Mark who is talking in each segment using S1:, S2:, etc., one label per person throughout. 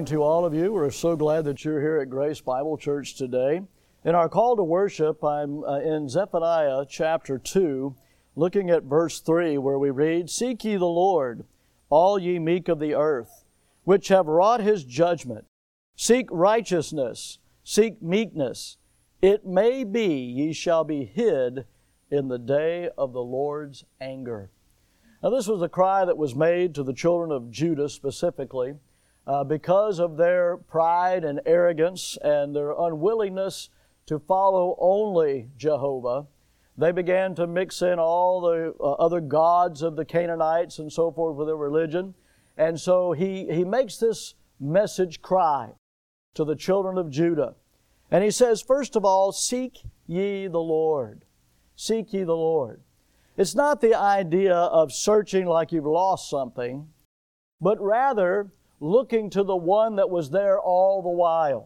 S1: morning to all of you. We're so glad that you're here at Grace Bible Church today. In our call to worship, I'm in Zephaniah chapter 2, looking at verse 3, where we read, "Seek ye the Lord, all ye meek of the earth, which have wrought His judgment. Seek righteousness, seek meekness. It may be ye shall be hid in the day of the Lord's anger." Now this was a cry that was made to the children of Judah specifically because of their pride and arrogance and their unwillingness to follow only Jehovah. They began to mix in all the other gods of the Canaanites and so forth with their religion. And so he makes this message cry to the children of Judah. And he says, first of all, seek ye the Lord. Seek ye the Lord. It's not the idea of searching like you've lost something, but rather looking to the one that was there all the while.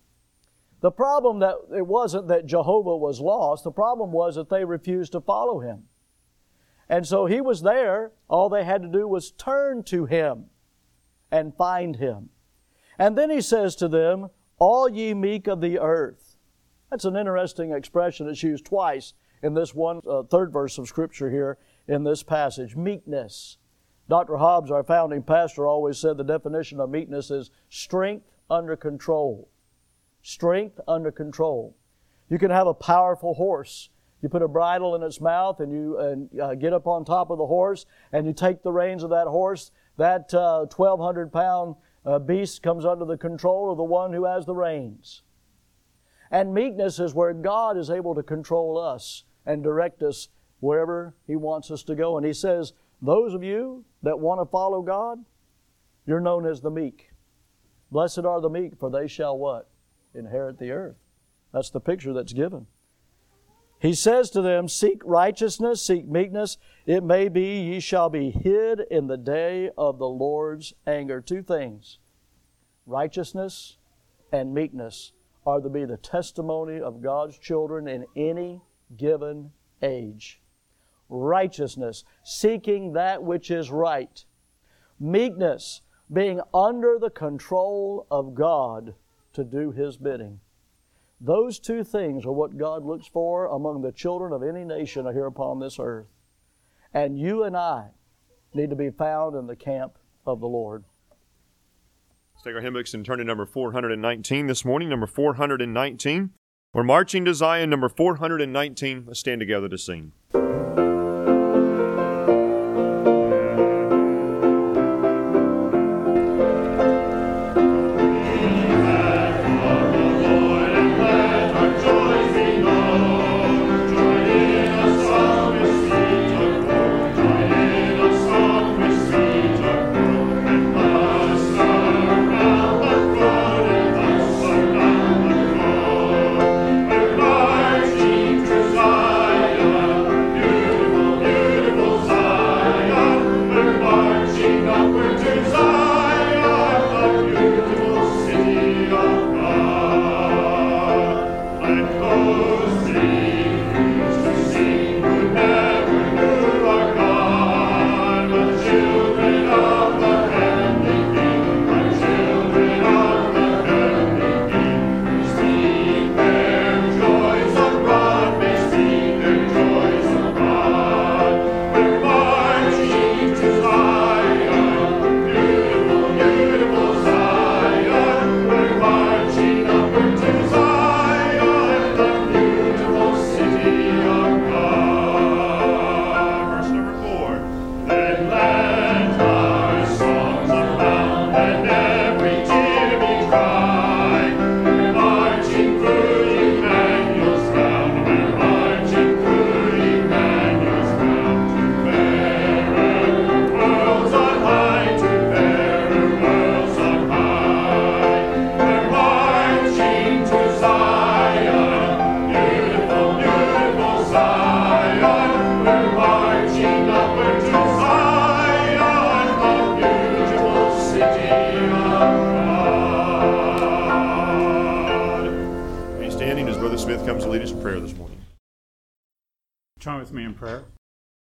S1: The problem that it wasn't that Jehovah was lost. The problem was that they refused to follow Him. And so He was there. All they had to do was turn to Him and find Him. And then He says to them, all ye meek of the earth. That's an interesting expression. It's used twice in this third verse of Scripture here in this passage. Meekness. Dr. Hobbs, our founding pastor, always said the definition of meekness is strength under control. Strength under control. You can have a powerful horse. You put a bridle in its mouth and you get up on top of the horse and you take the reins of that horse. That 1,200-pound beast comes under the control of the one who has the reins. And meekness is where God is able to control us and direct us wherever He wants us to go. And He says, those of you that want to follow God, you're known as the meek. Blessed are the meek, for they shall what? Inherit the earth. That's the picture that's given. He says to them, seek righteousness, seek meekness. It may be ye shall be hid in the day of the Lord's anger. Two things. Righteousness and meekness are to be the testimony of God's children in any given age. Righteousness, seeking that which is right. Meekness, being under the control of God to do His bidding. Those two things are what God looks for among the children of any nation here upon this earth. And you and I need to be found in the camp of the Lord.
S2: Let's take our hymn books and turn to number 419 this morning, number 419. We're marching to Zion, number 419. Let's stand together to sing.
S3: Join with me in prayer.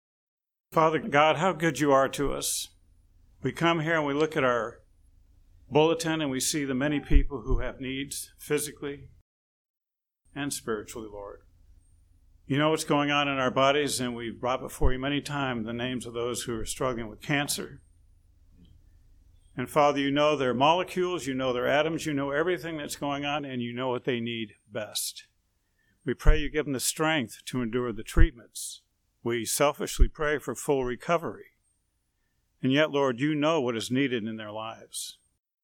S3: Father God, how good you are to us. We come here and we look at our bulletin, and we see the many people who have needs physically and spiritually, Lord. You know what's going on in our bodies, and we've brought before you many times the names of those who are struggling with cancer. And Father, you know their molecules, you know their atoms, you know everything that's going on, and you know what they need best. We pray you give them the strength to endure the treatments. We selfishly pray for full recovery. And yet, Lord, you know what is needed in their lives.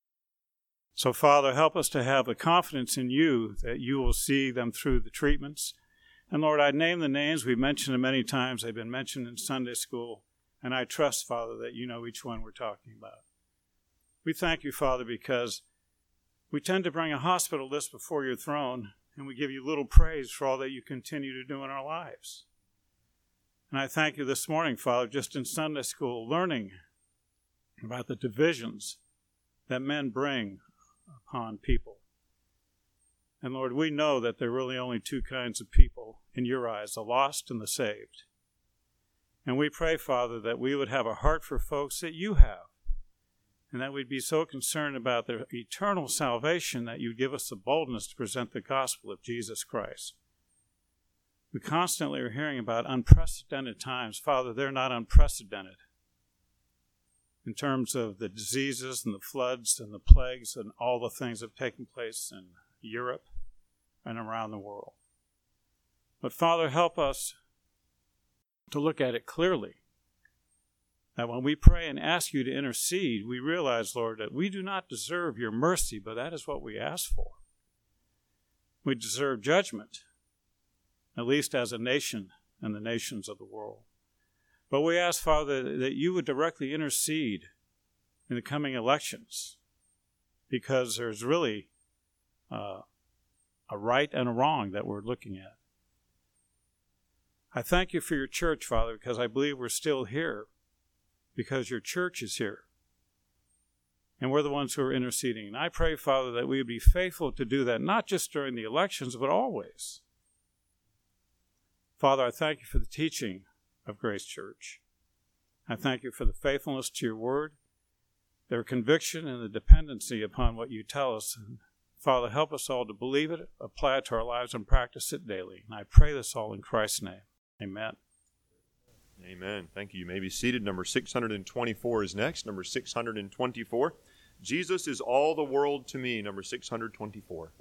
S3: So, Father, help us to have the confidence in you that you will see them through the treatments. And, Lord, I name the names. We've mentioned them many times. They've been mentioned in Sunday school. And I trust, Father, that you know each one we're talking about. We thank you, Father, because we tend to bring a hospital list before your throne, and we give you little praise for all that you continue to do in our lives. And I thank you this morning, Father, just in Sunday school, learning about the divisions that men bring upon people. And Lord, we know that there are really only two kinds of people in your eyes, the lost and the saved. And we pray, Father, that we would have a heart for folks that you have, and that we'd be so concerned about their eternal salvation that you'd give us the boldness to present the gospel of Jesus Christ. We constantly are hearing about unprecedented times. Father, they're not unprecedented in terms of the diseases and the floods and the plagues and all the things that have taken place in Europe and around the world. But Father, help us to look at it clearly. That when we pray and ask you to intercede, we realize, Lord, that we do not deserve your mercy, but that is what we ask for. We deserve judgment, at least as a nation and the nations of the world. But we ask, Father, that you would directly intercede in the coming elections, because there's really a right and a wrong that we're looking at. I thank you for your church, Father, because I believe we're still here because your church is here. And we're the ones who are interceding. And I pray, Father, that we would be faithful to do that, not just during the elections, but always. Father, I thank you for the teaching of Grace Church. I thank you for the faithfulness to your word, their conviction and the dependency upon what you tell us. And Father, help us all to believe it, apply it to our lives, and practice it daily. And I pray this all in Christ's name. Amen.
S2: Amen. Thank you. You may be seated. Number 624 is next. Number 624. Jesus is all the world to me. Number 624.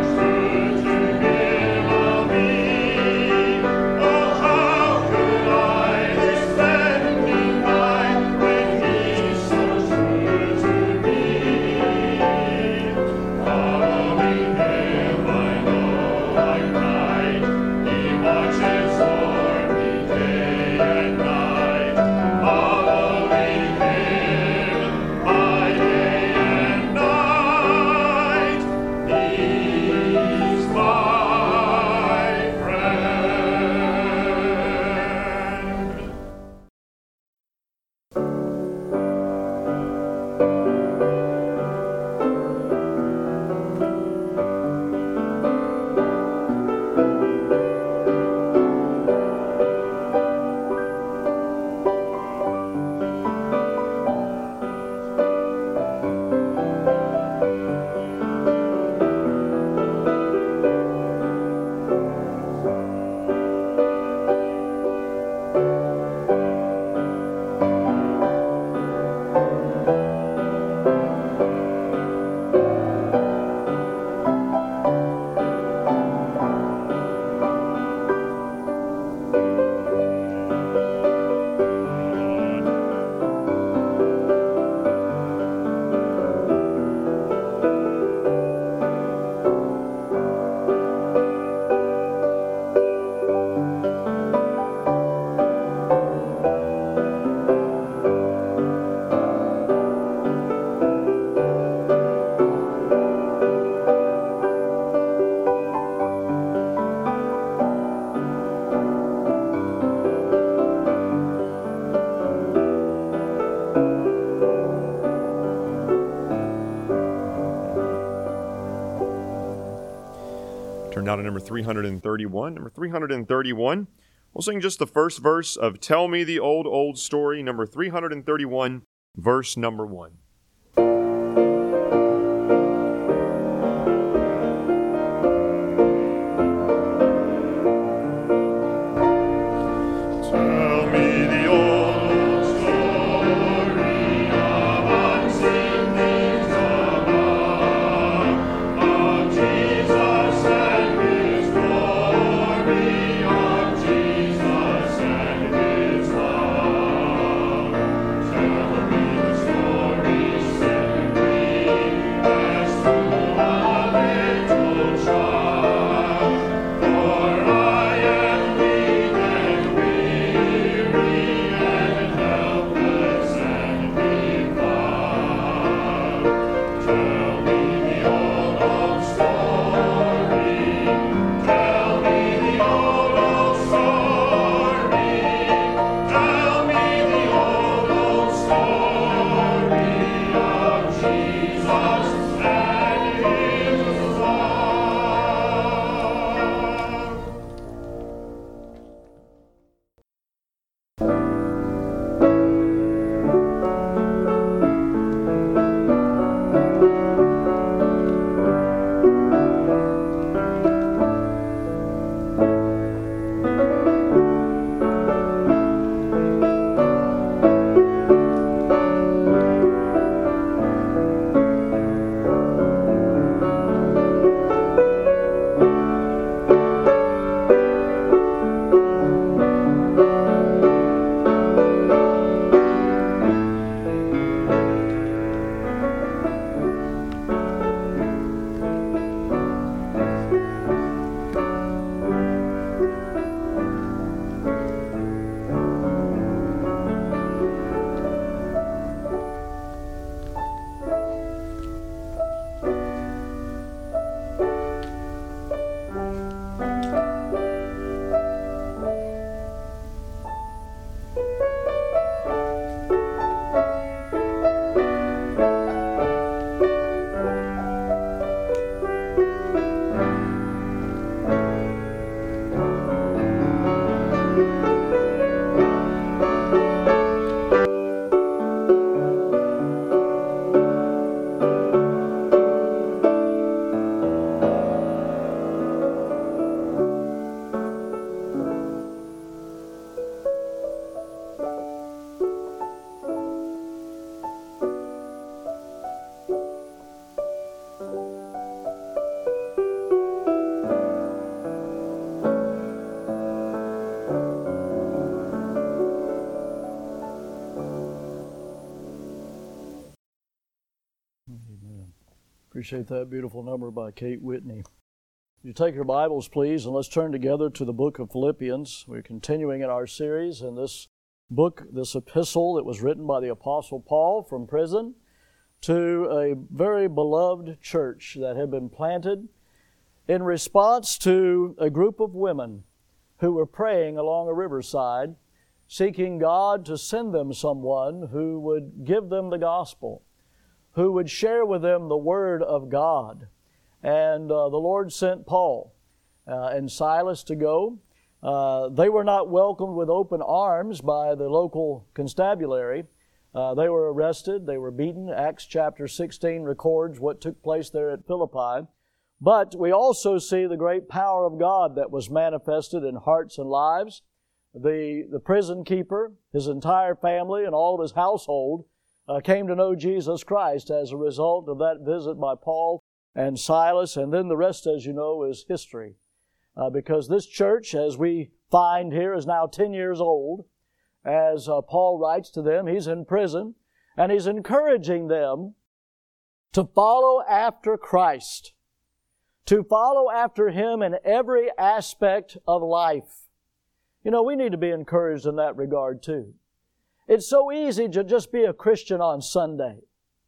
S4: Could I
S2: Turn now to number 331. Number 331, we'll sing just the first verse of Tell Me the Old, Old Story, number 331, verse number 1.
S1: Appreciate that beautiful number by Kate Whitney. You take your Bibles, please, and let's turn together to the book of Philippians. We're continuing in our series in this book, this epistle that was written by the Apostle Paul from prison to a very beloved church that had been planted in response to a group of women who were praying along a riverside, seeking God to send them someone who would give them the gospel, who would share with them the Word of God. And the Lord sent Paul and Silas to go. They were not welcomed with open arms by the local constabulary. They were arrested. They were beaten. Acts chapter 16 records what took place there at Philippi. But we also see the great power of God that was manifested in hearts and lives. the prison keeper, his entire family, and all of his household came to know Jesus Christ as a result of that visit by Paul and Silas. And then the rest, as you know, is history. Because this church, as we find here, is now 10 years old. As Paul writes to them, he's in prison, and he's encouraging them to follow after Christ, to follow after Him in every aspect of life. You know, we need to be encouraged in that regard too. It's so easy to just be a Christian on Sunday.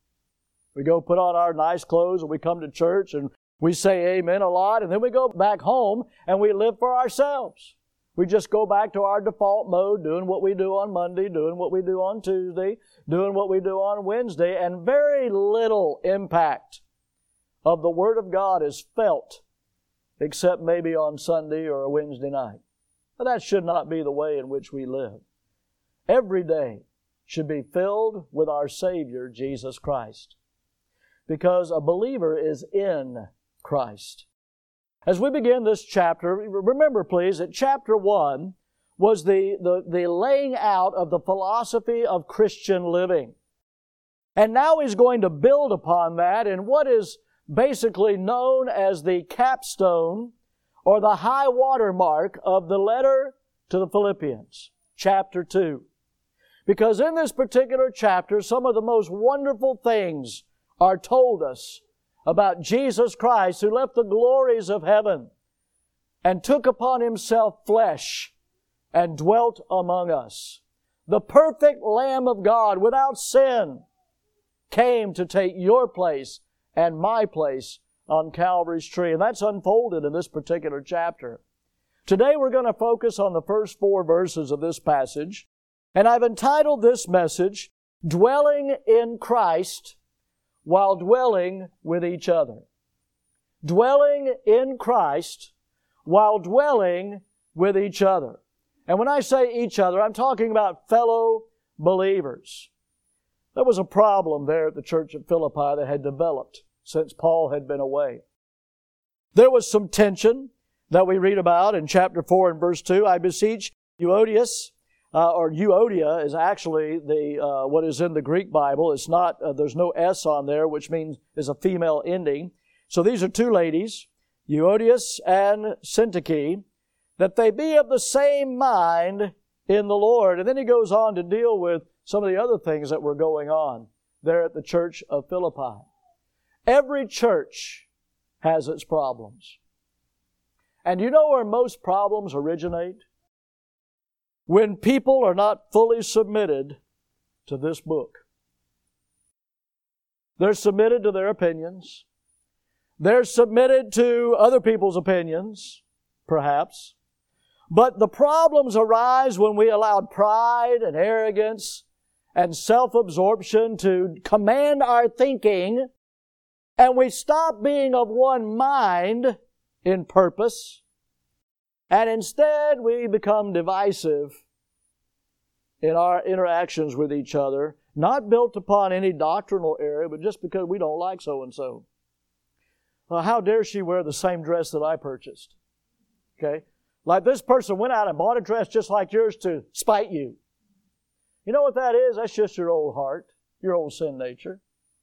S1: We go put on our nice clothes and we come to church and we say amen a lot, and then we go back home and we live for ourselves. We just go back to our default mode, doing what we do on Monday, doing what we do on Tuesday, doing what we do on Wednesday, and very little impact of the Word of God is felt, except maybe on Sunday or a Wednesday night. But that should not be the way in which we live. Every day should be filled with our Savior, Jesus Christ, because a believer is in Christ. As we begin this chapter, remember please that chapter 1 was the laying out of the philosophy of Christian living. And now he's going to build upon that in what is basically known as the capstone or the high water mark of the letter to the Philippians, chapter 2. Because in this particular chapter, some of the most wonderful things are told us about Jesus Christ, who left the glories of heaven and took upon Himself flesh and dwelt among us. The perfect Lamb of God without sin came to take your place and my place on Calvary's tree. And that's unfolded in this particular chapter. Today we're going to focus on the first 4 verses of this passage. And I've entitled this message, Dwelling in Christ while dwelling with each other. Dwelling in Christ while dwelling with each other. And when I say each other, I'm talking about fellow believers. There was a problem there at the church at Philippi that had developed since Paul had been away. There was some tension that we read about in chapter 4 and verse 2. I beseech Euodias, or Euodia is actually what is in the Greek Bible. It's not, there's no S on there, which means is a female ending. So these are 2 ladies, Euodias and Syntyche, that they be of the same mind in the Lord. And then he goes on to deal with some of the other things that were going on there at the church of Philippi. Every church has its problems. And you know where most problems originate? When people are not fully submitted to this book. They're submitted to their opinions. They're submitted to other people's opinions, perhaps. But the problems arise when we allow pride and arrogance and self-absorption to command our thinking, and we stop being of one mind in purpose, and instead we become divisive in our interactions with each other, not built upon any doctrinal area, but just because we don't like so-and-so. Well, how dare she wear the same dress that I purchased? Okay? Like this person went out and bought a dress just like yours to spite you. You know what that is? That's just your old heart, your old sin nature.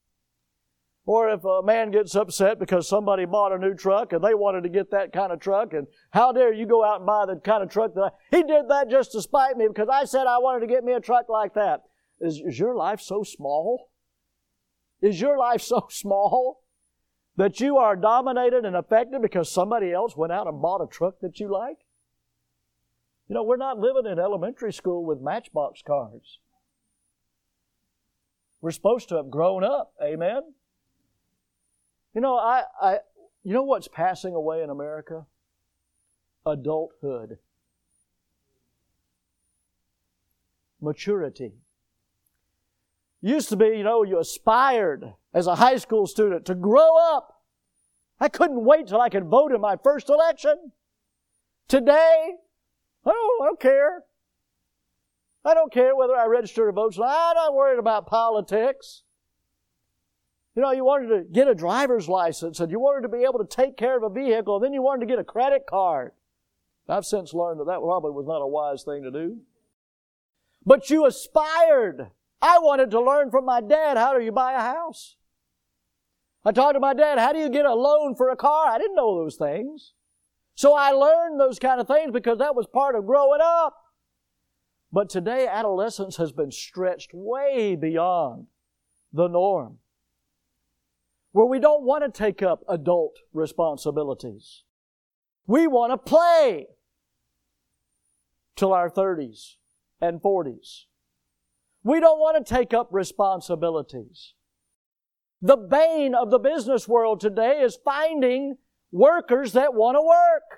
S1: Or if a man gets upset because somebody bought a new truck and they wanted to get that kind of truck, and how dare you go out and buy the kind of truck he did that just to spite me because I said I wanted to get me a truck like that. Is your life so small? Is your life so small that you are dominated and affected because somebody else went out and bought a truck that you like? You know, we're not living in elementary school with Matchbox cars. We're supposed to have grown up. Amen? You know, you know what's passing away in America? Adulthood. Maturity. Used to be, you aspired as a high school student to grow up. I couldn't wait till I could vote in my first election. Today, I don't care. I don't care whether I register to vote. I'm not worried about politics. You wanted to get a driver's license and you wanted to be able to take care of a vehicle, and then you wanted to get a credit card. I've since learned that probably was not a wise thing to do. But you aspired. I wanted to learn from my dad, how do you buy a house? I talked to my dad, how do you get a loan for a car? I didn't know those things. So I learned those kind of things because that was part of growing up. But today, adolescence has been stretched way beyond the norm, where we don't want to take up adult responsibilities. We want to play till our 30s and 40s. We don't want to take up responsibilities. The bane of the business world today is finding workers that want to work.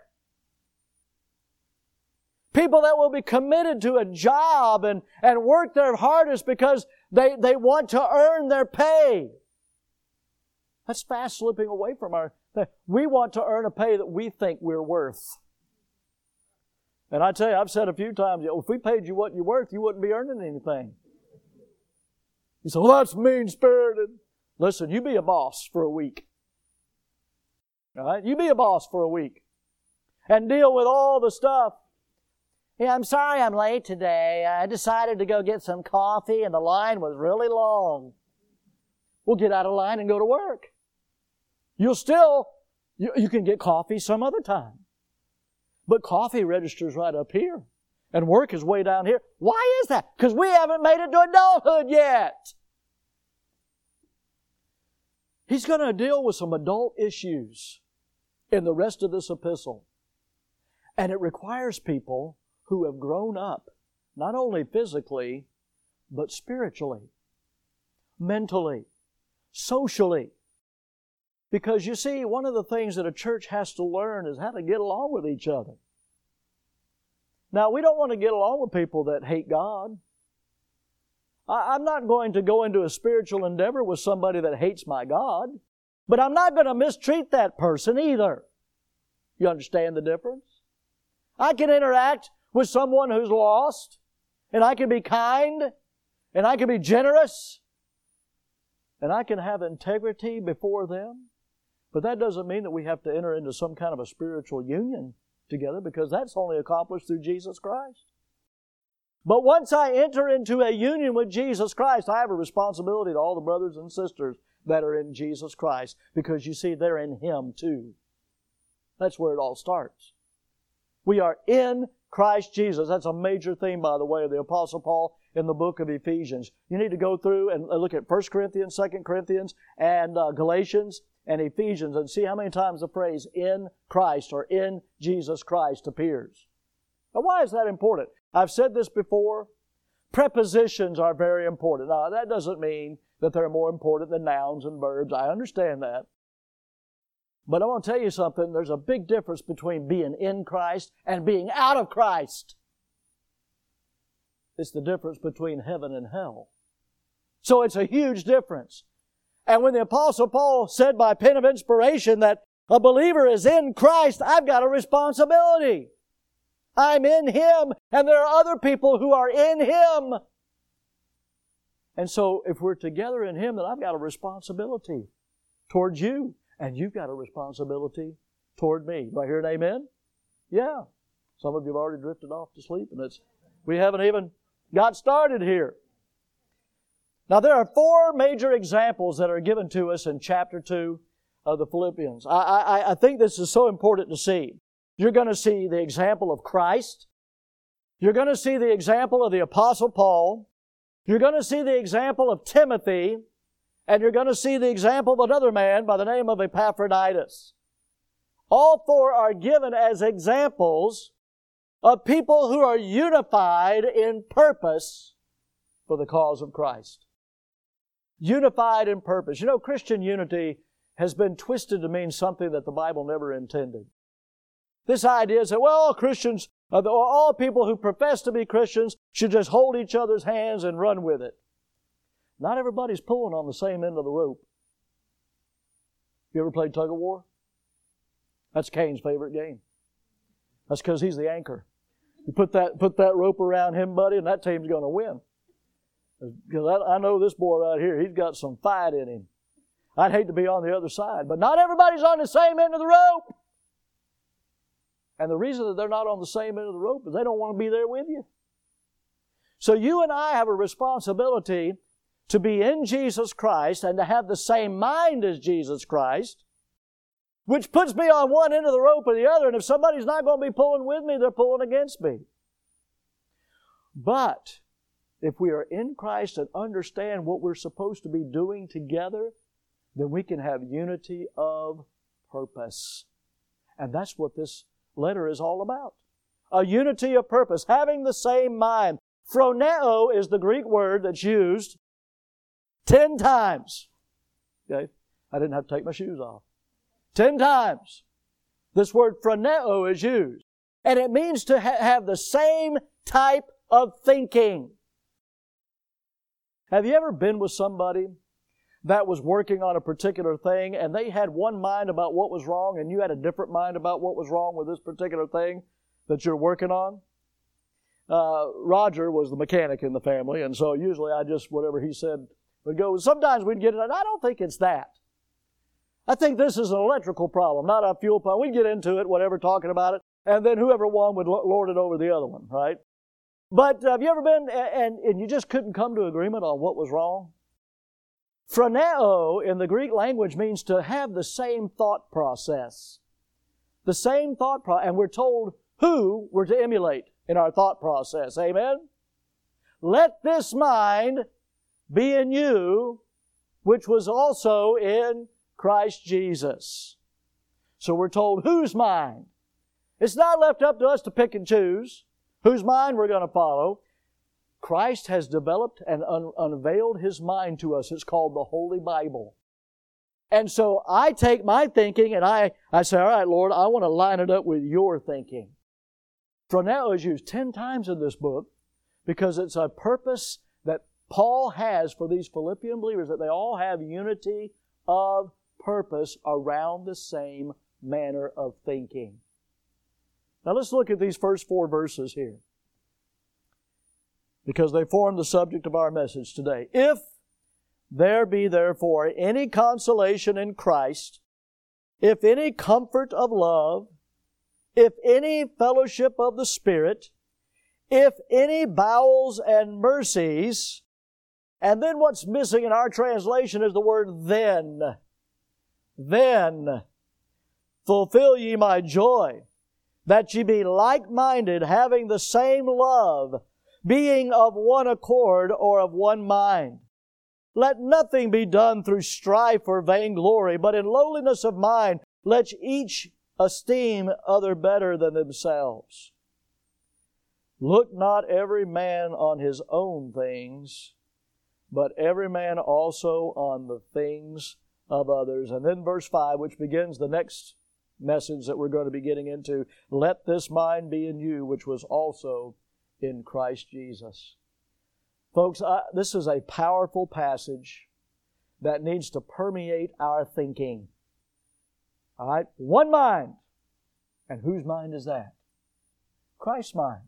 S1: People that will be committed to a job and work their hardest because they want to earn their pay. That's fast slipping away from we want to earn a pay that we think we're worth. And I tell you, I've said a few times, if we paid you what you're worth, you wouldn't be earning anything. You say, well, that's mean-spirited. Listen, you be a boss for a week. All right? You be a boss for a week. And deal with all the stuff. Yeah, I'm sorry I'm late today. I decided to go get some coffee and the line was really long. We'll get out of line and go to work. You can get coffee some other time. But coffee registers right up here. And work is way down here. Why is that? Because we haven't made it to adulthood yet. He's going to deal with some adult issues in the rest of this epistle. And it requires people who have grown up, not only physically, but spiritually, mentally, socially. Because you see, one of the things that a church has to learn is how to get along with each other. Now, we don't want to get along with people that hate God. I'm not going to go into a spiritual endeavor with somebody that hates my God, but I'm not going to mistreat that person either. You understand the difference? I can interact with someone who's lost, and I can be kind, and I can be generous, and I can have integrity before them. But that doesn't mean that we have to enter into some kind of a spiritual union together, because that's only accomplished through Jesus Christ. But once I enter into a union with Jesus Christ, I have a responsibility to all the brothers and sisters that are in Jesus Christ, because you see, they're in Him too. That's where it all starts. We are in Christ Jesus. That's a major theme, by the way, of the Apostle Paul in the book of Ephesians. You need to go through and look at 1 Corinthians, 2 Corinthians, and Galatians and Ephesians and see how many times the phrase in Christ or in Jesus Christ appears. Now, why is that important? I've said this before. Prepositions are very important. Now, that doesn't mean that they're more important than nouns and verbs. I understand that. But I want to tell you something. There's a big difference between being in Christ and being out of Christ. It's the difference between heaven and hell. So it's a huge difference. And when the Apostle Paul said by pen of inspiration that a believer is in Christ, I've got a responsibility. I'm in Him, and there are other people who are in Him. And so if we're together in Him, then I've got a responsibility towards you. And you've got a responsibility toward me. Do I hear an amen? Yeah. Some of you have already drifted off to sleep, and we haven't even got started here. Now, there are 4 major examples that are given to us in chapter 2 of the Philippians. I think this is so important to see. You're going to see the example of Christ. You're going to see the example of the Apostle Paul. You're going to see the example of Timothy. And you're going to see the example of another man by the name of Epaphroditus. All 4 are given as examples of people who are unified in purpose for the cause of Christ. Unified in purpose. You know, Christian unity has been twisted to mean something that the Bible never intended. This idea is that, well, Christians, all people who profess to be Christians should just hold each other's hands and run with it. Not everybody's pulling on the same end of the rope. You ever played tug of war? That's Cain's favorite game. That's because he's the anchor. You put that rope around him, buddy, and that team's going to win. Because I know this boy right here, he's got some fight in him. I'd hate to be on the other side, but not everybody's on the same end of the rope. And the reason that they're not on the same end of the rope is they don't want to be there with you. So you and I have a responsibility to be in Jesus Christ and to have the same mind as Jesus Christ, which puts me on one end of the rope or the other, and if somebody's not going to be pulling with me, they're pulling against me. But if we are in Christ and understand what we're supposed to be doing together, then we can have unity of purpose. And that's what this letter is all about. A unity of purpose, having the same mind. Phroneo is the Greek word that's used 10 times. Okay? I didn't have to take my shoes off. 10 times. This word phroneo is used. And it means to have the same type of thinking. Have you ever been with somebody that was working on a particular thing and they had one mind about what was wrong and you had a different mind about what was wrong with this particular thing that you're working on? Roger was the mechanic in the family, and so usually I just, whatever he said would go. Sometimes we'd get it, and I don't think it's that. I think this is an electrical problem, not a fuel pump. We'd get into it, whatever, talking about it, and then whoever won would lord it over the other one, right? But have you ever been, and you just couldn't come to agreement on what was wrong? Phroneo in the Greek language means to have the same thought process. The same thought process, and we're told who we're to emulate in our thought process. Amen? Let this mind be in you, which was also in Christ Jesus. So we're told whose mind. It's not left up to us to pick and choose whose mind we're going to follow. Christ has developed and unveiled His mind to us. It's called the Holy Bible. And so I take my thinking and I say, all right, Lord, I want to line it up with your thinking. Phroneo is used 10 times in this book because it's a purpose that Paul has for these Philippian believers, that they all have unity of purpose around the same manner of thinking. Now let's look at these first 4 verses here, because they form the subject of our message today. If there be therefore any consolation in Christ, if any comfort of love, if any fellowship of the Spirit, if any bowels and mercies, and then what's missing in our translation is the word then. Then fulfill ye my joy, that ye be like-minded, having the same love, being of one accord or of one mind. Let nothing be done through strife or vainglory, but in lowliness of mind let each esteem other better than themselves. Look not every man on his own things, but every man also on the things of others. And then verse 5, which begins the next message that we're going to be getting into. Let this mind be in you, which was also in Christ Jesus. Folks, this is a powerful passage that needs to permeate our thinking. All right? One mind. And whose mind is that? Christ's mind.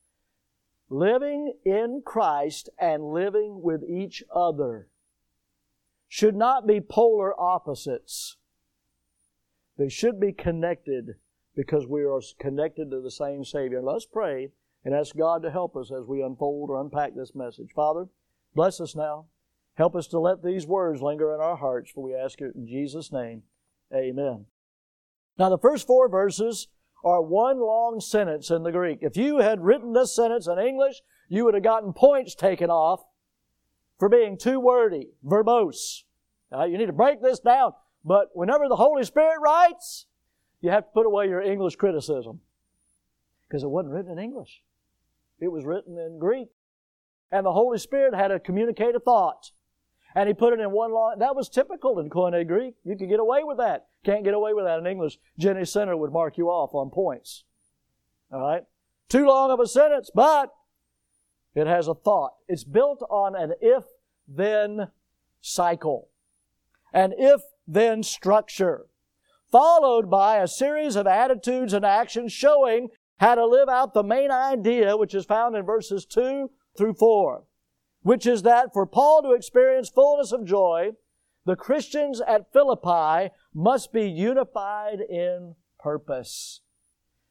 S1: Living in Christ and living with each other should not be polar opposites. They should be connected because we are connected to the same Savior. Let's pray and ask God to help us as we unfold or unpack this message. Father, bless us now. Help us to let these words linger in our hearts, for we ask it in Jesus' name. Amen. Now, the first 4 verses are one long sentence in the Greek. If you had written this sentence in English, you would have gotten points taken off for being too wordy, verbose. You need to break this down. But whenever the Holy Spirit writes, you have to put away your English criticism, because it wasn't written in English. It was written in Greek. And the Holy Spirit had to communicate a thought. And He put it in one line. That was typical in Koine Greek. You could get away with that. Can't get away with that in English. Jenny Center would mark you off on points. All right? Too long of a sentence, but it has a thought. It's built on an if-then cycle. An if-then structure, followed by a series of attitudes and actions showing how to live out the main idea, which is found in verses 2 through 4, which is that for Paul to experience fullness of joy, the Christians at Philippi must be unified in purpose.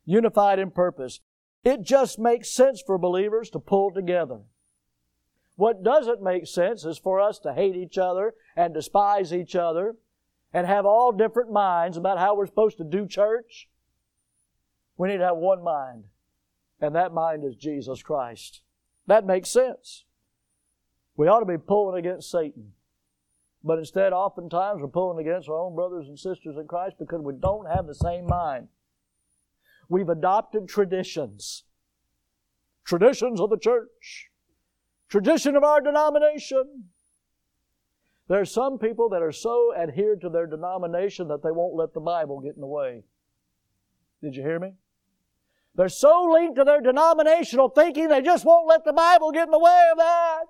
S1: unified in purpose. It just makes sense for believers to pull together. What doesn't make sense is for us to hate each other and despise each other and have all different minds about how we're supposed to do church. We need to have one mind, and that mind is Jesus Christ. That makes sense. We ought to be pulling against Satan. But instead, oftentimes, we're pulling against our own brothers and sisters in Christ because we don't have the same mind. We've adopted traditions. Traditions of the church. Tradition of our denomination. There are some people that are so adhered to their denomination that they won't let the Bible get in the way. Did you hear me? They're so linked to their denominational thinking they just won't let the Bible get in the way of that.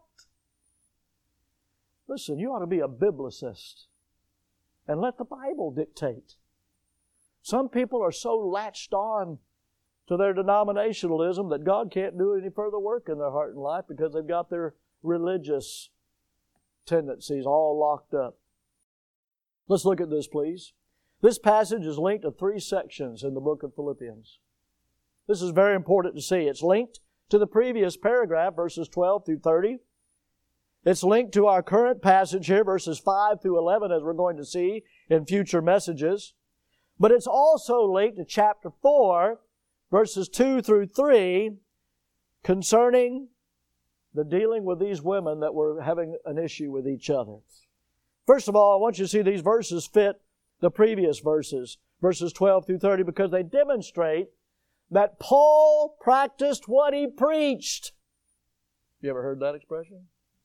S1: Listen, you ought to be a biblicist and let the Bible dictate. Some people are so latched on to their denominationalism that God can't do any further work in their heart and life because they've got their religious tendencies all locked up. Let's look at this, please. This passage is linked to 3 sections in the book of Philippians. This is very important to see. It's linked to the previous paragraph, verses 12 through 30. It's linked to our current passage here, verses 5 through 11, as we're going to see in future messages. But it's also linked to chapter 4, verses 2 through 3, concerning the dealing with these women that were having an issue with each other. First of all, I want you to see these verses fit the previous verses, verses 12 through 30, because they demonstrate that Paul practiced what he preached. You ever heard that expression?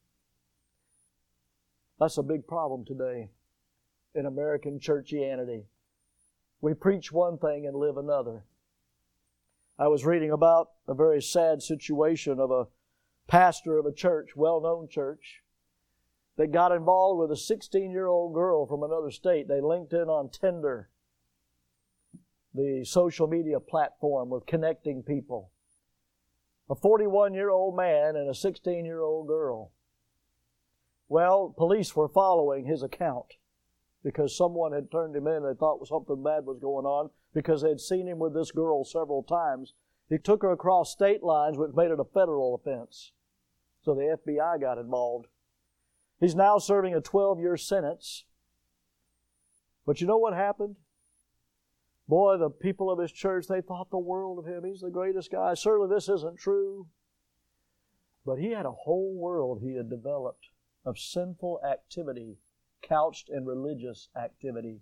S1: That's a big problem today in American churchianity. We preach one thing and live another. I was reading about a very sad situation of a pastor of a church, well-known church, that got involved with a 16-year-old girl from another state. They linked in on Tinder, the social media platform with connecting people. A 41-year-old man and a 16-year-old girl. Well, police were following his account because someone had turned him in. They thought something bad was going on because they had seen him with this girl several times. He took her across state lines, which made it a federal offense. So the FBI got involved. He's now serving a 12-year sentence. But you know what happened? Boy, the people of his church, they thought the world of him. He's the greatest guy. Certainly this isn't true. But he had a whole world he had developed of sinful activity couched in religious activity.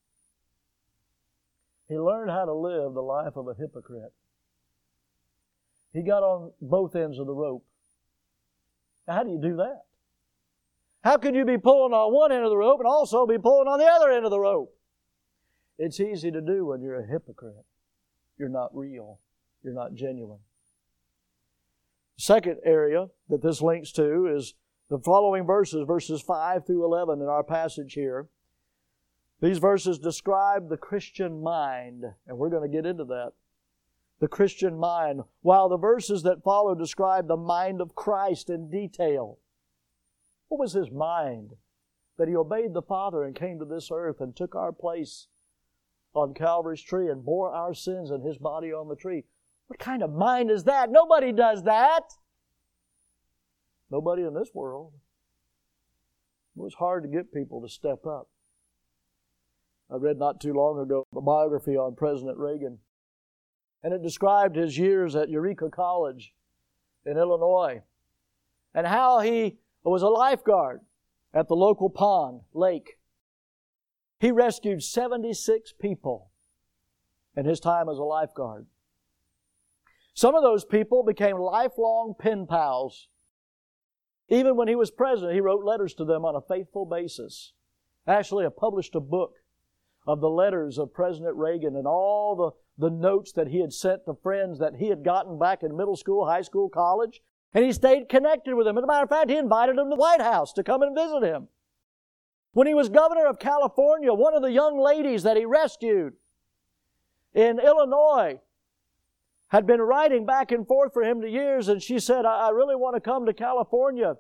S1: He learned how to live the life of a hypocrite. He got on both ends of the rope. Now, how do you do that? How can you be pulling on one end of the rope and also be pulling on the other end of the rope? It's easy to do when you're a hypocrite. You're not real. You're not genuine. The second area that this links to is the following verses, verses 5 through 11 in our passage here. These verses describe the Christian mind, and we're going to get into that. The Christian mind, while the verses that follow describe the mind of Christ in detail. What was His mind? That He obeyed the Father and came to this earth and took our place on Calvary's tree and bore our sins in His body on the tree. What kind of mind is that? Nobody does that. Nobody in this world. It was hard to get people to step up. I read not too long ago a biography on President Reagan, and it described his years at Eureka College in Illinois and how he was a lifeguard at the local pond, lake. He rescued 76 people in his time as a lifeguard. Some of those people became lifelong pen pals. Even when he was president, he wrote letters to them on a faithful basis. Actually, I published a book of the letters of President Reagan and all the notes that he had sent to friends that he had gotten back in middle school, high school, college. And he stayed connected with them. As a matter of fact, he invited them to the White House to come and visit him. When he was governor of California, one of the young ladies that he rescued in Illinois had been writing back and forth for him for years, and she said, I really want to come to California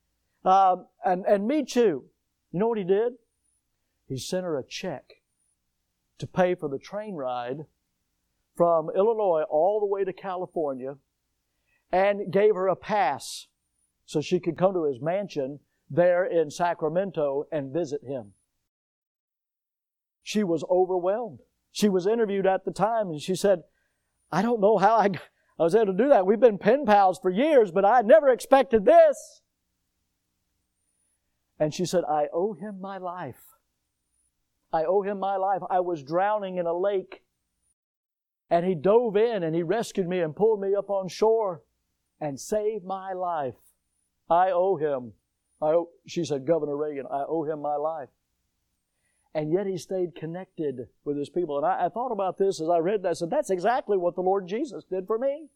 S1: and meet you. You know what he did? He sent her a check to pay for the train ride from Illinois all the way to California and gave her a pass so she could come to his mansion there in Sacramento and visit him. She was overwhelmed. She was interviewed at the time, and she said, I don't know how I was able to do that. We've been pen pals for years, but I never expected this. And she said, I owe him my life. I owe him my life. I was drowning in a lake, and he dove in and he rescued me and pulled me up on shore and saved my life. I owe him. She said, Governor Reagan, I owe him my life. And yet he stayed connected with his people. And I thought about this as I read that. I said, that's exactly what the Lord Jesus did for me.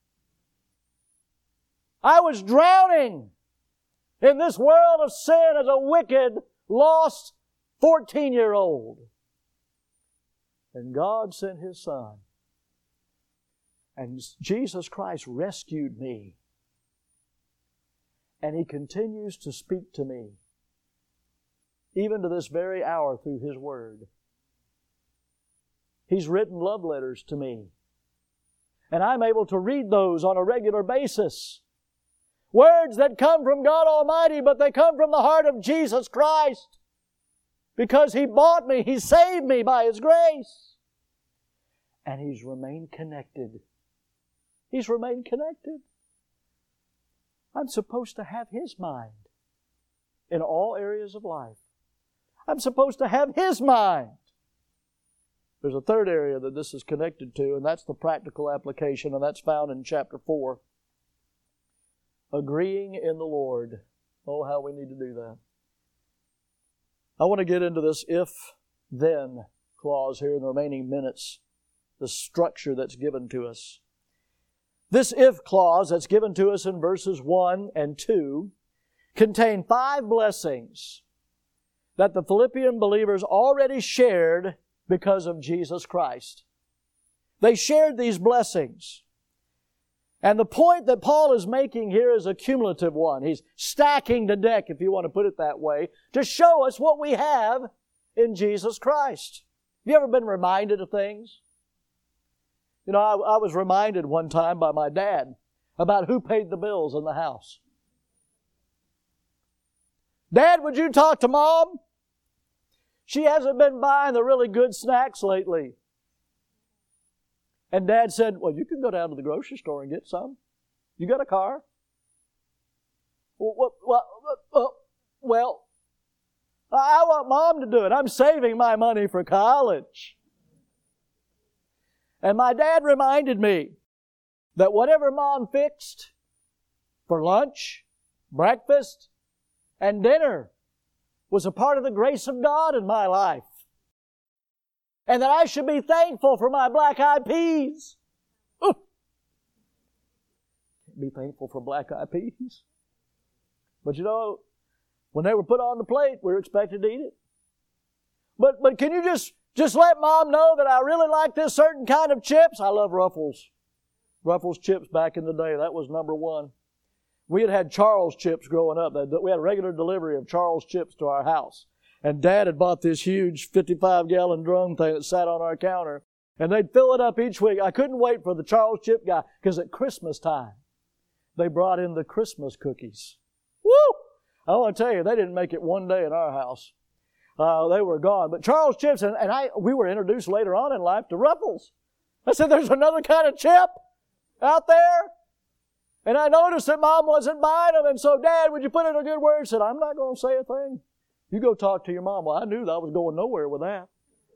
S1: I was drowning in this world of sin as a wicked, lost 14-year-old. And God sent His Son. And Jesus Christ rescued me. And He continues to speak to me, even to this very hour through His Word. He's written love letters to me. And I'm able to read those on a regular basis. Words that come from God Almighty, but they come from the heart of Jesus Christ. Because He bought me, He saved me by His grace. And He's remained connected. He's remained connected. I'm supposed to have His mind in all areas of life. I'm supposed to have His mind. There's a third area that this is connected to, and that's the practical application, and that's found in chapter 4. Agreeing in the Lord. Oh, how we need to do that. I want to get into this if-then clause here in the remaining minutes, the structure that's given to us. This if clause that's given to us in verses 1 and 2 contain 5 blessings that the Philippian believers already shared because of Jesus Christ. They shared these blessings. And the point that Paul is making here is a cumulative one. He's stacking the deck, if you want to put it that way, to show us what we have in Jesus Christ. Have you ever been reminded of things? You know, I was reminded one time by my dad about who paid the bills in the house. Dad, would you talk to Mom? She hasn't been buying the really good snacks lately. And Dad said, well, you can go down to the grocery store and get some. You got a car? Well, I want Mom to do it. I'm saving my money for college. And my dad reminded me that whatever Mom fixed for lunch, breakfast, and dinner was a part of the grace of God in my life. And that I should be thankful for my black-eyed peas. Ooh. Can't be thankful for black-eyed peas. But you know, when they were put on the plate, we were expected to eat it. But can you just let Mom know that I really like this certain kind of chips? I love Ruffles. Ruffles chips back in the day. That was number one. We had Charles chips growing up. We had a regular delivery of Charles chips to our house. And Dad had bought this huge 55-gallon drum thing that sat on our counter. And they'd fill it up each week. I couldn't wait for the Charles chip guy, because at Christmas time, they brought in the Christmas cookies. Woo! I want to tell you, they didn't make it one day in our house. They were gone. But Charles chips, we were introduced later on in life to Ruffles. I said, there's another kind of chip out there? And I noticed that Mom wasn't buying them. And so, Dad, would you put in a good word? I said, I'm not going to say a thing. You go talk to your mom. Well, I knew that I was going nowhere with that.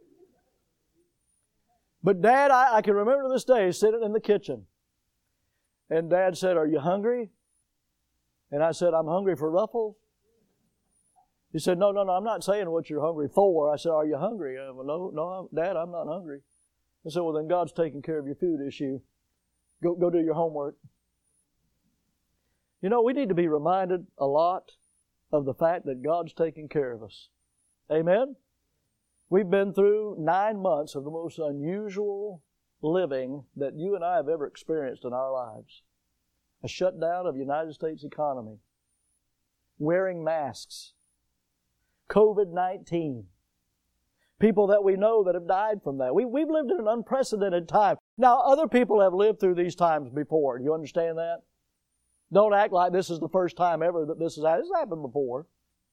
S1: But Dad, I can remember to this day sitting in the kitchen. And Dad said, are you hungry? And I said, I'm hungry for Ruffles. He said, no, I'm not saying what you're hungry for. I said, are you hungry? No, Dad, I'm not hungry. I said, well, then God's taking care of your food issue. Go do your homework. You know, we need to be reminded a lot of the fact that God's taking care of us. Amen? We've been through 9 months of the most unusual living that you and I have ever experienced in our lives. A shutdown of the United States economy. Wearing masks. COVID-19. people that we know that have died from that. We've lived in an unprecedented time. Now, other people have lived through these times before. Do you understand that? Don't act like this is the first time ever that this has happened. This has happened before.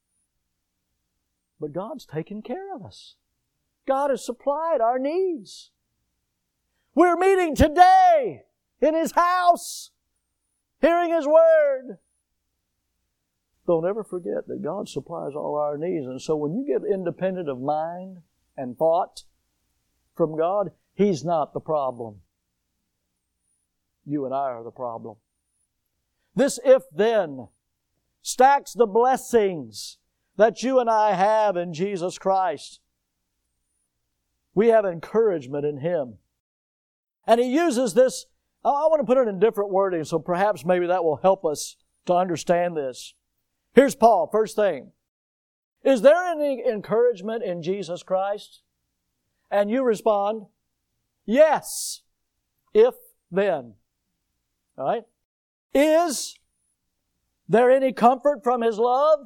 S1: But God's taken care of us. God has supplied our needs. We're meeting today in His house, hearing His Word. Don't ever forget that God supplies all our needs. And so when you get independent of mind and thought from God, He's not the problem. You and I are the problem. This if-then stacks the blessings that you and I have in Jesus Christ. We have encouragement in Him. And He uses this, I want to put it in different wording, so perhaps maybe that will help us to understand this. Here's Paul, first thing. Is there any encouragement in Jesus Christ? And you respond, yes, if then. All right? Is there any comfort from His love?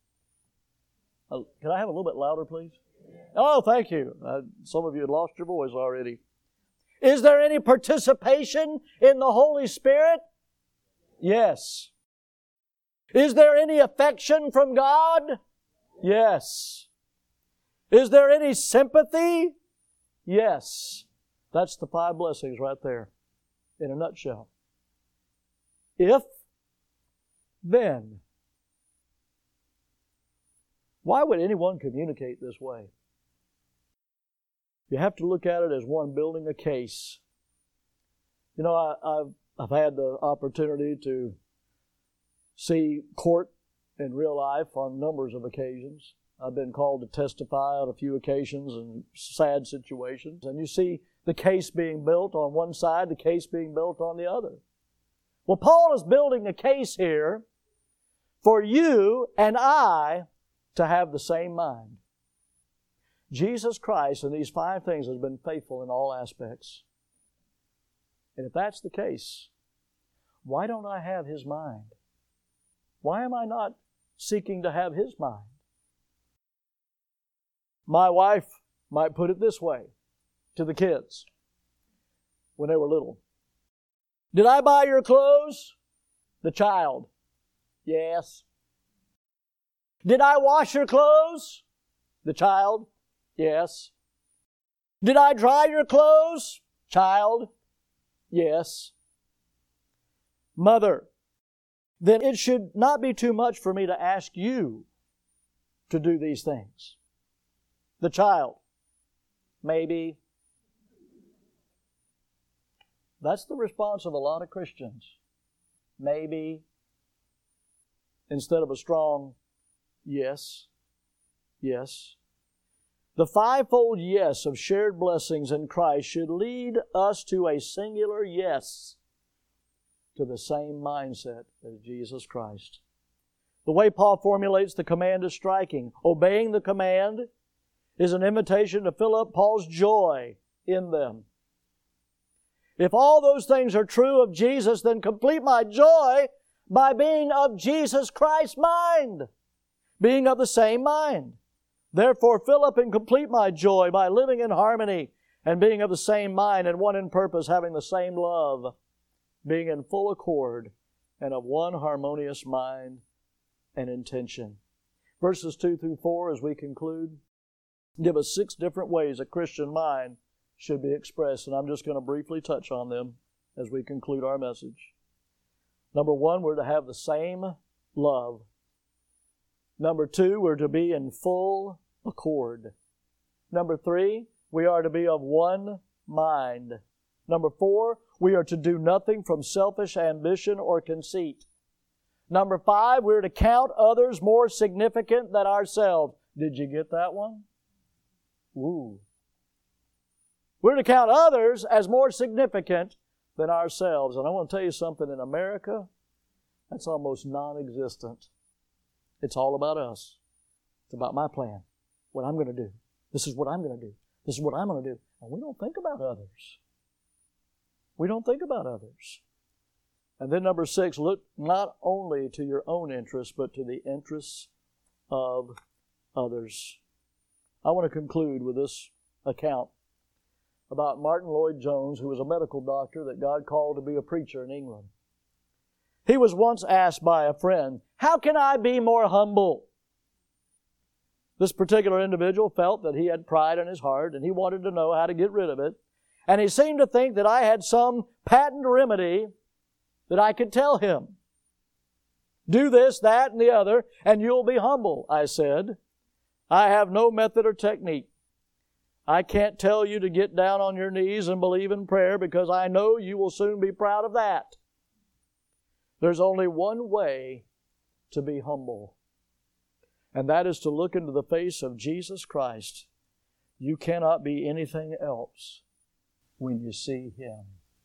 S1: Can I have a little bit louder, please? Oh, thank you. Some of you had lost your voice already. Is there any participation in the Holy Spirit? Yes. Is there any affection from God? Yes. Is there any sympathy? Yes. That's the 5 blessings right there in a nutshell. If, then. Why would anyone communicate this way? You have to look at it as one building a case. You know, I've had the opportunity to see court in real life on numbers of occasions. I've been called to testify on a few occasions in sad situations. And you see the case being built on one side, the case being built on the other. Well, Paul is building a case here for you and I to have the same mind. Jesus Christ in these 5 things has been faithful in all aspects. And if that's the case, why don't I have His mind? Why am I not seeking to have His mind? My wife might put it this way to the kids when they were little. Did I buy your clothes? The child. Yes. Did I wash your clothes? The child. Yes. Did I dry your clothes? Child. Yes. Mother. Then it should not be too much for me to ask you to do these things. The child. Maybe. That's the response of a lot of Christians. Maybe. Instead of a strong yes. Yes. The 5-fold yes of shared blessings in Christ should lead us to a singular yes to the same mindset as Jesus Christ. The way Paul formulates the command is striking. Obeying the command is an invitation to fill up Paul's joy in them. If all those things are true of Jesus, then complete my joy by being of Jesus Christ's mind, being of the same mind. Therefore, fill up and complete my joy by living in harmony and being of the same mind and one in purpose, having the same love, being in full accord and of one harmonious mind and intention. Verses 2 through 4, as we conclude, give us 6 different ways a Christian mind should be expressed, and I'm just going to briefly touch on them as we conclude our message. Number 1, we're to have the same love. Number 2, we're to be in full accord. Number 3, we are to be of one mind. Number 4, we are to do nothing from selfish ambition or conceit. Number 5, we're to count others more significant than ourselves. Did you get that one? Ooh. We're to count others as more significant than ourselves. And I want to tell you something, in America, that's almost non-existent. It's all about us. It's about my plan, what I'm going to do. This is what I'm going to do. This is what I'm going to do. And we don't think about others. We don't think about others. And then number 6, look not only to your own interests, but to the interests of others. I want to conclude with this account about Martin Lloyd-Jones, who was a medical doctor that God called to be a preacher in England. He was once asked by a friend, "How can I be more humble?" This particular individual felt that he had pride in his heart and he wanted to know how to get rid of it. And he seemed to think that I had some patent remedy that I could tell him. "Do this, that, and the other, and you'll be humble," I said. "I have no method or technique. I can't tell you to get down on your knees and believe in prayer because I know you will soon be proud of that. There's only one way to be humble, and that is to look into the face of Jesus Christ. You cannot be anything else when you see Him."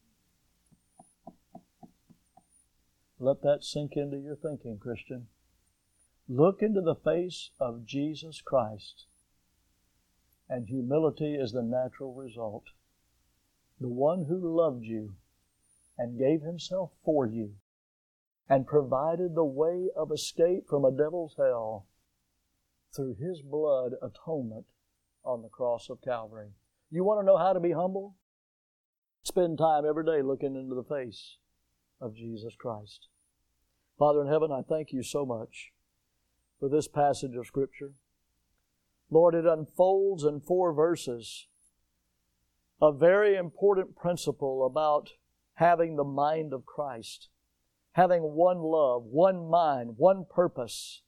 S1: Let that sink into your thinking, Christian. Look into the face of Jesus Christ, and humility is the natural result. The one who loved you and gave Himself for you and provided the way of escape from a devil's hell through His blood atonement on the cross of Calvary. You want to know how to be humble? Spend time every day looking into the face of Jesus Christ. Father in heaven, I thank You so much for this passage of Scripture. Lord, it unfolds in 4 verses a very important principle about having the mind of Christ, having one love, one mind, one purpose.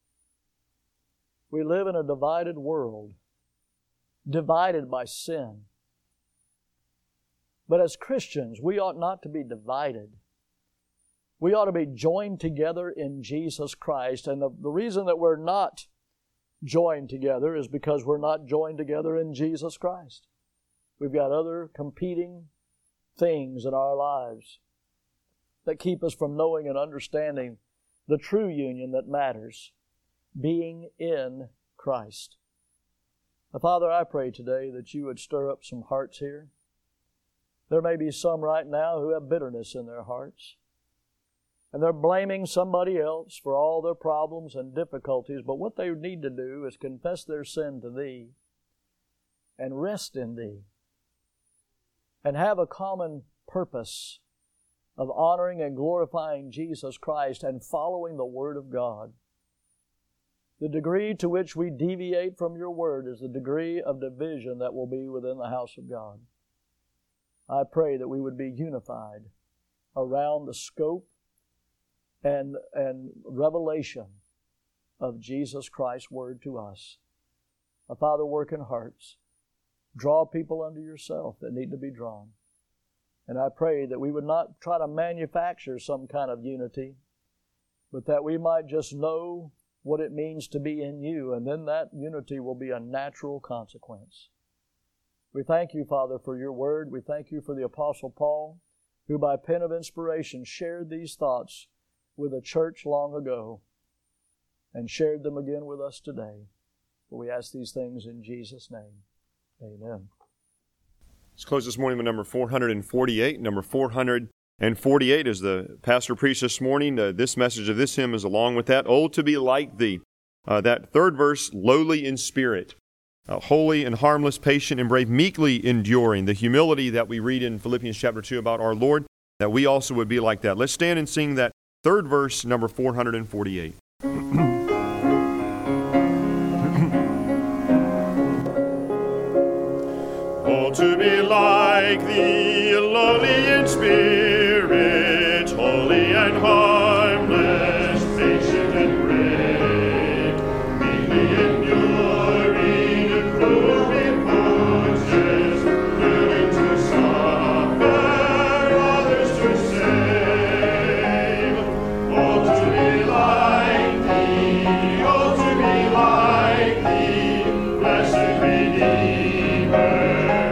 S1: We live in a divided world, divided by sin. But as Christians, we ought not to be divided. We ought to be joined together in Jesus Christ. And the reason that we're not joined together is because we're not joined together in Jesus Christ. We've got other competing things in our lives that keep us from knowing and understanding the true union that matters, being in Christ. Now, Father, I pray today that You would stir up some hearts here. There may be some right now who have bitterness in their hearts, and they're blaming somebody else for all their problems and difficulties, but what they need to do is confess their sin to Thee and rest in Thee and have a common purpose of honoring and glorifying Jesus Christ and following the Word of God. The degree to which we deviate from Your Word is the degree of division that will be within the house of God. I pray that we would be unified around the scope and revelation of Jesus Christ's Word to us. Father, work in hearts. Draw people unto Yourself that need to be drawn. And I pray that we would not try to manufacture some kind of unity, but that we might just know what it means to be in You, and then that unity will be a natural consequence. We thank You, Father, for Your Word. We thank You for the Apostle Paul, who by pen of inspiration shared these thoughts with a church long ago and shared them again with us today. For we ask these things in Jesus' name. Amen.
S2: Let's close this morning with number 448. Number 448 is the pastor preached this morning. This message of this hymn is along with that. "Oh, to be like Thee." That third verse, lowly in spirit, holy and harmless, patient and brave, meekly enduring. The humility that we read in Philippians chapter 2 about our Lord, that we also would be like that. Let's stand and sing that third verse, number 448. Oh, to be like Thee, lowly in spirit, holy and harmless, patient and brave, meekly enduring cruel reproaches, willing to suffer, others to save. Oh, to be like Thee, oh, to be like Thee, blessed Redeemer.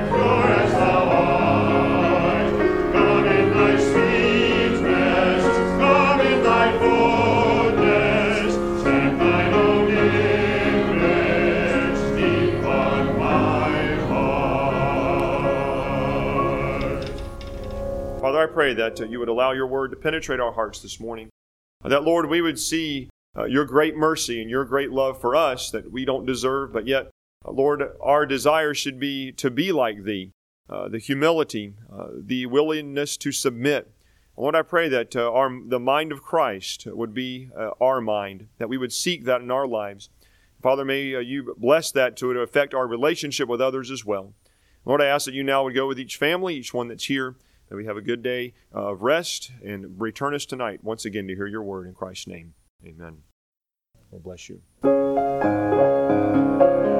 S2: Father, I pray that You would allow Your Word to penetrate our hearts this morning. That, Lord, we would see Your great mercy and Your great love for us that we don't deserve, but yet Lord, our desire should be to be like Thee, the humility, the willingness to submit. Lord, I pray that the mind of Christ would be our mind, that we would seek that in our lives. Father, may You bless that to affect our relationship with others as well. Lord, I ask that You now would go with each family, each one that's here, that we have a good day of rest, and return us tonight once again to hear Your word in Christ's name. Amen. God bless you.